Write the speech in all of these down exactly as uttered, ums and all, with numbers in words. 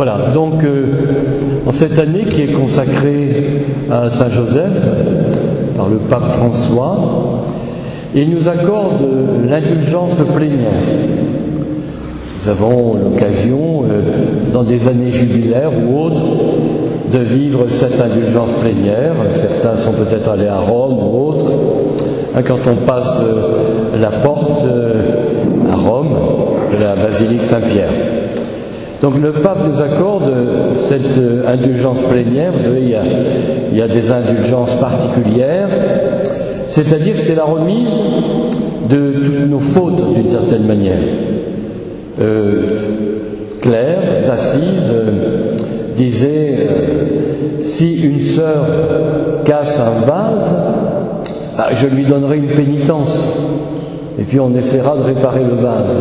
Voilà, donc euh, en cette année qui est consacrée à Saint Joseph par le pape François, il nous accorde l'indulgence plénière. Nous avons l'occasion, euh, dans des années jubilaires ou autres, de vivre cette indulgence plénière. Certains sont peut-être allés à Rome ou autres. Hein, quand on passe euh, la porte euh, à Rome de la basilique Saint-Pierre. Donc le pape nous accorde cette indulgence plénière. Vous savez, il y a, il y a des indulgences particulières, c'est-à-dire que c'est la remise de toutes nos fautes d'une certaine manière. Euh, Claire d'Assise euh, disait euh, si une sœur casse un vase, bah, je lui donnerai une pénitence et puis on essaiera de réparer le vase.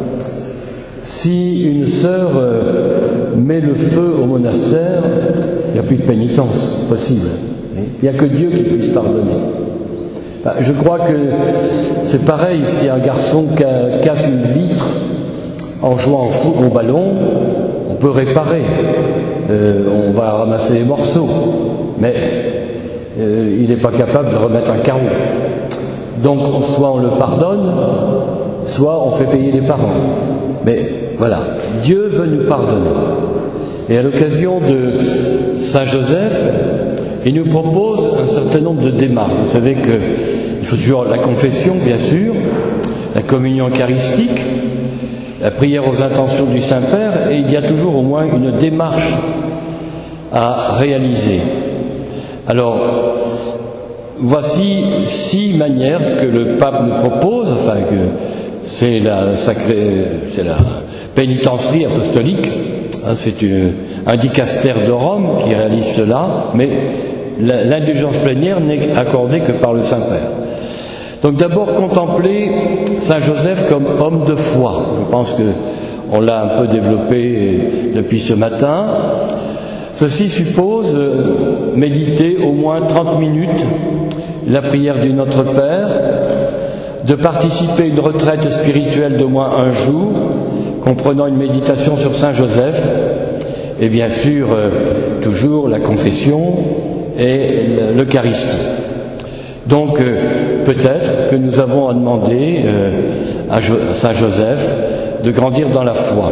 Si une sœur euh, met le feu au monastère, il n'y a plus de pénitence possible. Il n'y a que Dieu qui puisse pardonner. Ben, je crois que c'est pareil, si un garçon ca- casse une vitre en jouant au, fou- au ballon, on peut réparer. Euh, on va ramasser les morceaux. Mais euh, il n'est pas capable de remettre un carreau. Donc soit on le pardonne, soit on fait payer les parents. Mais voilà, Dieu veut nous pardonner. Et à l'occasion de Saint Joseph, il nous propose un certain nombre de démarches. Vous savez qu'il faut toujours la confession, bien sûr, la communion eucharistique, la prière aux intentions du Saint-Père, et il y a toujours au moins une démarche à réaliser. Alors, voici six manières que le pape nous propose, enfin que c'est la sacrée, c'est la pénitencerie apostolique, hein, c'est une, un dicastère de Rome qui réalise cela, mais l'indulgence plénière n'est accordée que par le Saint-Père. Donc d'abord contempler Saint Joseph comme homme de foi. Je pense que on l'a un peu développé depuis ce matin. Ceci suppose méditer au moins trente minutes la prière du Notre Père, de participer à une retraite spirituelle d'au moins un jour, comprenant une méditation sur Saint Joseph, et bien sûr, euh, toujours la confession et l'Eucharistie. Donc, euh, peut-être que nous avons à demander euh, à, jo- à Saint Joseph de grandir dans la foi.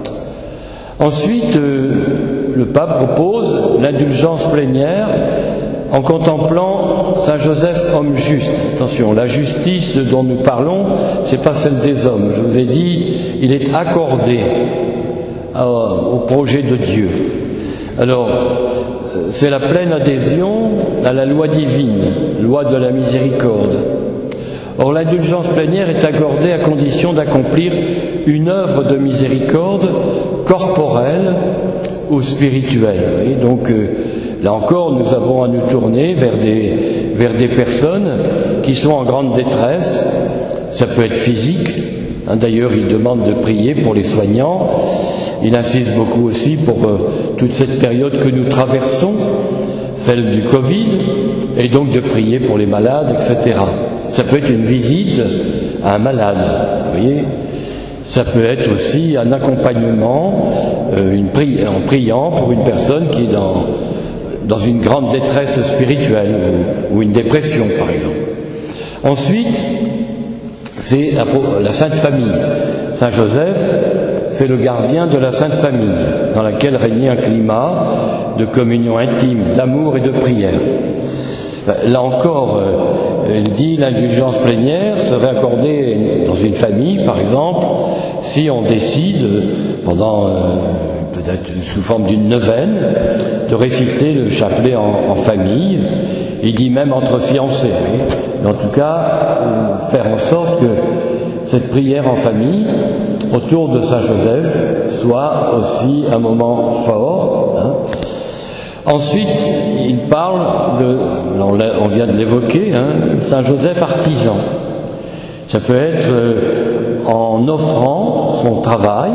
Ensuite, euh, le pape propose l'indulgence plénière en contemplant Saint Joseph, homme juste. Attention, la justice dont nous parlons, c'est pas celle des hommes. Je vous ai dit, il est accordé euh, au projet de Dieu. Alors, euh, c'est la pleine adhésion à la loi divine, loi de la miséricorde. Or, l'indulgence plénière est accordée à condition d'accomplir une œuvre de miséricorde corporelle ou spirituelle. Et donc, euh, là encore, nous avons à nous tourner vers des, vers des personnes qui sont en grande détresse. Ça peut être physique. Hein, d'ailleurs, il demande de prier pour les soignants. Il insiste beaucoup aussi pour euh, toute cette période que nous traversons, celle du Covid, et donc de prier pour les malades, et cetera. Ça peut être une visite à un malade, vous voyez. Ça peut être aussi un accompagnement euh, une pri- en priant pour une personne qui est dans dans une grande détresse spirituelle ou, ou une dépression, par exemple. Ensuite, c'est la, la Sainte Famille. Saint Joseph, c'est le gardien de la Sainte Famille, dans laquelle régnait un climat de communion intime, d'amour et de prière. Là encore, euh, il dit l'indulgence plénière serait accordée dans une famille, par exemple, si on décide, pendant... Euh, peut-être sous forme d'une neuvaine, de réciter le chapelet en, en famille. Il dit même entre fiancés. Mais en tout cas, euh, faire en sorte que cette prière en famille, autour de Saint Joseph, soit aussi un moment fort. Hein. Ensuite, il parle de, on, on vient de l'évoquer, hein, Saint Joseph artisan. Ça peut être euh, en offrant son travail,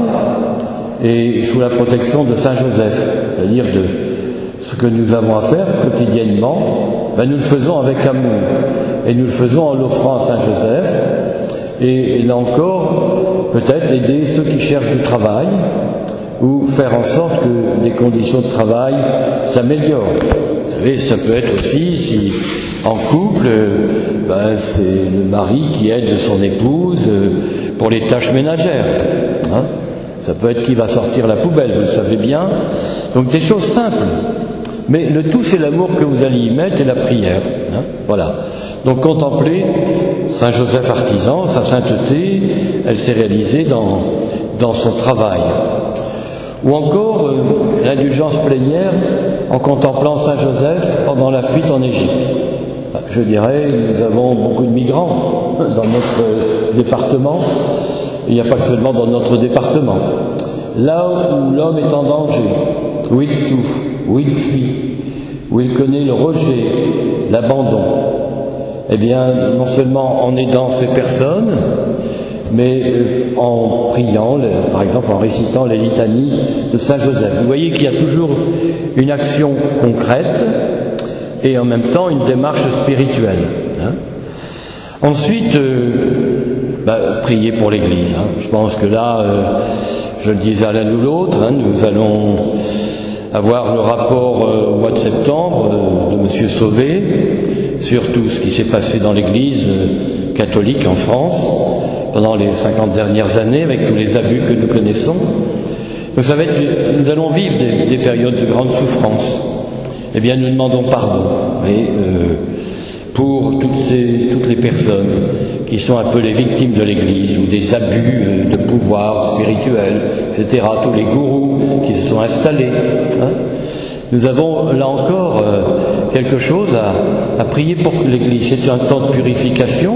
et sous la protection de Saint Joseph, c'est-à-dire de ce que nous avons à faire quotidiennement, ben nous le faisons avec amour, et nous le faisons en l'offrant à Saint Joseph, et, et là encore, peut-être aider ceux qui cherchent du travail, ou faire en sorte que les conditions de travail s'améliorent. Vous savez, ça peut être aussi, si en couple, ben, c'est le mari qui aide son épouse pour les tâches ménagères. Hein. Ça peut être qui va sortir la poubelle, vous le savez bien. Donc des choses simples. Mais le tout, c'est l'amour que vous allez y mettre et la prière. Hein. Voilà. Donc contemplez Saint Joseph artisan, sa sainteté, elle s'est réalisée dans, dans son travail. Ou encore euh, l'indulgence plénière en contemplant Saint Joseph pendant la fuite en Égypte. Je dirais, nous avons beaucoup de migrants dans notre département. Il n'y a pas que seulement dans notre département. Là où l'homme est en danger, où il souffre, où il fuit, où il connaît le rejet, l'abandon, eh bien, non seulement en aidant ces personnes, mais euh, en priant, le, par exemple en récitant les litanies de Saint Joseph. Vous voyez qu'il y a toujours une action concrète et en même temps une démarche spirituelle. Hein. Ensuite, euh, bah, prier pour l'Église. Hein. Je pense que là, euh, je le disais à l'un ou l'autre, hein, nous allons avoir le rapport euh, au mois de septembre euh, de Monsieur Sauvé sur tout ce qui s'est passé dans l'Église euh, catholique en France pendant les cinquante dernières années, avec tous les abus que nous connaissons. Vous savez que nous allons vivre des, des périodes de grande souffrance. Eh bien, nous demandons pardon et, euh, pour toutes, ces, toutes les personnes qui sont un peu les victimes de l'Église ou des abus euh, de pouvoir spirituel, et cetera. Tous les gourous qui se sont installés. Hein. Nous avons là encore euh, quelque chose à, à prier pour l'Église. C'est un temps de purification.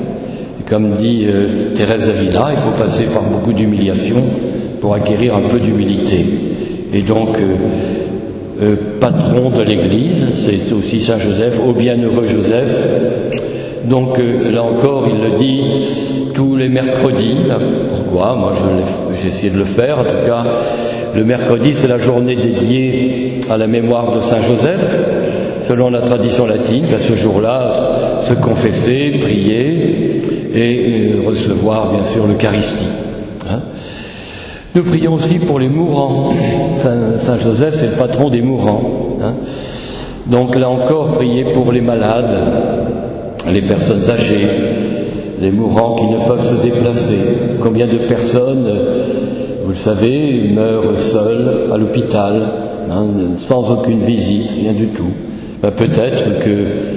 Comme dit euh, Thérèse d'Avila, il faut passer par beaucoup d'humiliation pour acquérir un peu d'humilité. Et donc, euh, euh, patron de l'Église, c'est aussi Saint Joseph, ô bienheureux Joseph. Donc, euh, là encore, il le dit tous les mercredis. Là, pourquoi ? Moi, j'ai essayé de le faire. En tout cas, le mercredi, c'est la journée dédiée à la mémoire de Saint Joseph. Selon la tradition latine, à ce jour-là, se confesser, prier et euh, recevoir bien sûr l'Eucharistie. Hein. Nous prions aussi pour les mourants. Saint, Saint Joseph, c'est le patron des mourants. Hein. Donc là encore, prier pour les malades, les personnes âgées, les mourants qui ne peuvent se déplacer. Combien de personnes, vous le savez, meurent seules à l'hôpital, hein, sans aucune visite, rien du tout. Ben, peut-être que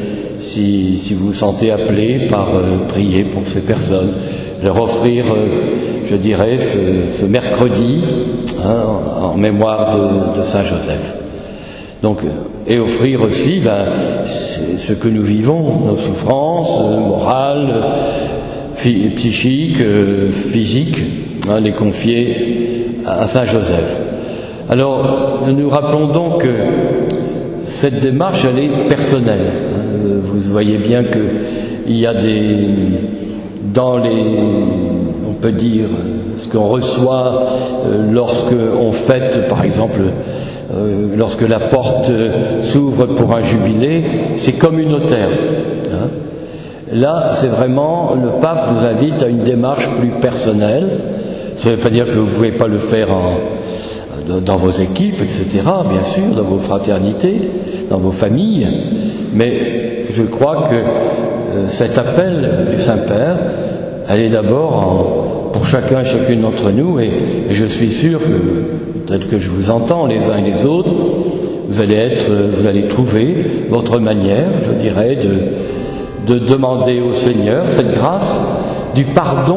si, si vous vous sentez appelé par euh, prier pour ces personnes, leur offrir, euh, je dirais, ce, ce mercredi hein, en, en mémoire de, de Saint Joseph. Donc, et offrir aussi ben, ce que nous vivons, nos souffrances euh, morales, phy- psychiques, euh, physiques, hein, les confier à Saint Joseph. Alors, nous rappelons donc que cette démarche, elle est personnelle. Vous voyez bien qu'il y a des, dans les, on peut dire, ce qu'on reçoit euh, lorsque on fête, par exemple, euh, lorsque la porte s'ouvre pour un jubilé, c'est communautaire. Hein. Là, c'est vraiment, le pape nous invite à une démarche plus personnelle. Ça ne veut pas dire que vous ne pouvez pas le faire en, dans vos équipes, et cetera, bien sûr, dans vos fraternités, dans vos familles, mais je crois que euh, cet appel du Saint-Père, elle est d'abord en, pour chacun et chacune d'entre nous, et, et je suis sûr que, peut-être que je vous entends les uns et les autres, vous allez être, vous allez trouver votre manière, je dirais, de, de demander au Seigneur cette grâce du pardon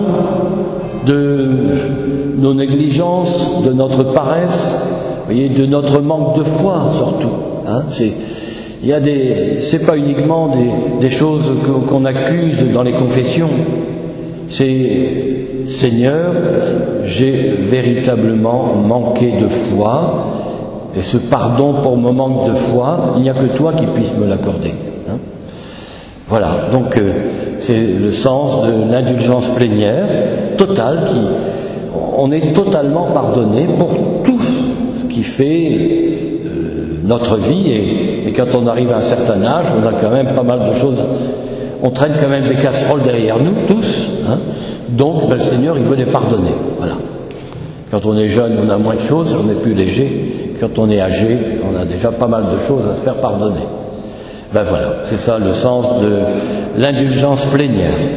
de nos négligences, de notre paresse, vous voyez, de notre manque de foi surtout. Hein, c'est, il y a des, c'est pas uniquement des, des choses que, qu'on accuse dans les confessions. C'est Seigneur, j'ai véritablement manqué de foi, et ce pardon pour mon manque de foi, il n'y a que toi qui puisses me l'accorder. Hein. Voilà, donc euh, c'est le sens de l'indulgence plénière totale qui, on est totalement pardonné pour tout ce qui fait euh, notre vie et, et quand on arrive à un certain âge, on a quand même pas mal de choses, on traîne quand même des casseroles derrière nous tous, hein. Donc ben, le Seigneur il veut les pardonner, voilà. Quand on est jeune, on a moins de choses, on est plus léger. Quand on est âgé, on a déjà pas mal de choses à se faire pardonner. Ben voilà, c'est ça le sens de l'indulgence plénière.